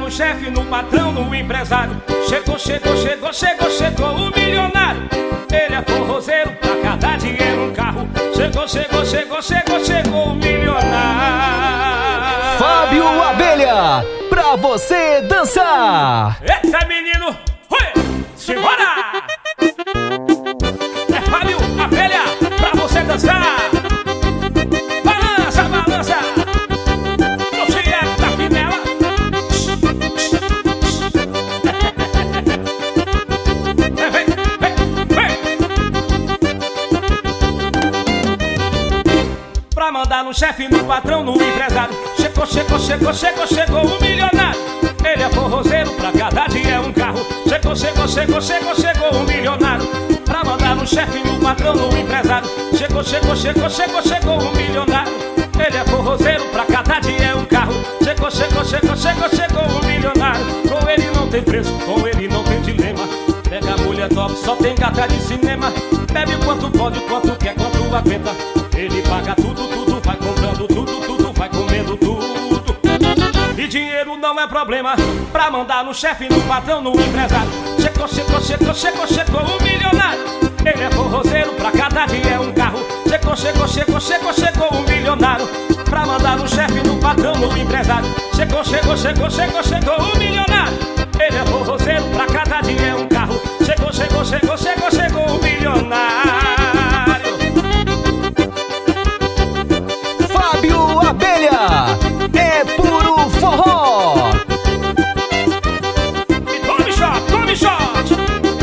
no chefe, no patrão, no empresário. Chegou o milionário. Ele é forrozeiro, pra cada dinheiro um carro. Chegou o milionário. Fábio Abelha, pra você dançar. Eita, menino, simbora! É Fábio Abelha, pra você dançar. Balança, balança. No chileco da pinela. Vem. Pra mandar no chefe, no patrão, no empresário. Chegou o milionário. Ele é forrozeiro, pra cada dia é um carro. Chegou o milionário. Pra mandar no chefe, no patrão, no empresário. Chegou o milionário. Ele é forrozeiro, pra cada dia é um carro. Chegou o milionário. Com ele não tem preço, com ele não tem dilema. Pega a mulher top, só tem gata de cinema. Bebe quanto pode, quanto quer, quanto aguenta. Ele paga tudo, vai comprando tudo, vai comendo tudo. E dinheiro não é problema pra mandar no chefe, no patrão, no empresário. Chegou o milionário. Ele é forrozeiro, pra cada dia é um carro. Chegou o milionário. Pra mandar no chefe, no patrão, no empresário. Chegou o milionário. Ele é forrozeiro, pra cada dia é um carro. Chegou o milionário. Fábio Abelha, é puro forró. E tome shot.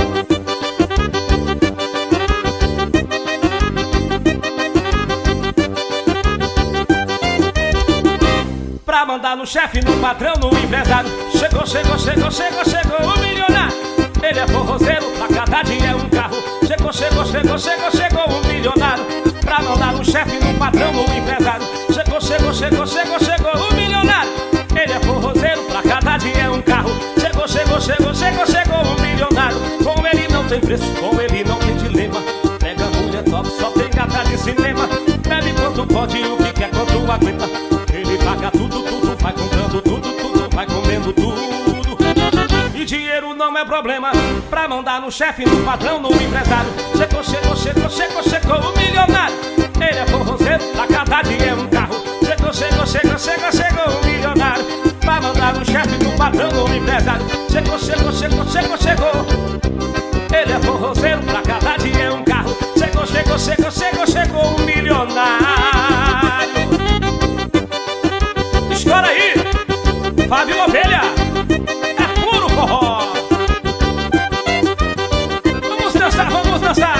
Pra mandar no chefe, no patrão, no empresário. Chegou o milionário. Ele é forrozeiro, pra cada dia é um carro. Chegou o milionário. Pra mandar no chefe, no patrão, no empresário. Chegou o milionário. Ele é forrozeiro, pra cada dia é um carro. Chegou o milionário. Com ele não tem preço, com ele não tem dilema. Pega a mulher top, só tem gata de cinema. Bebe quanto pode, o que quer, quanto aguenta. Ele paga tudo, vai comprando tudo, vai comendo tudo. E dinheiro não é problema pra mandar no chefe, no patrão, no empresário. Chegou o milionário. Ele é forrozeiro, pra cada dia é um carro. Chegou o milionário. Pra mandar no chefe, no patrão, no empresário. Chegou. Ele é forrozeiro, pra cada dia é um carro. Chegou o milionário. Escora aí, Fábio Abelha, é puro forró. Vamos dançar.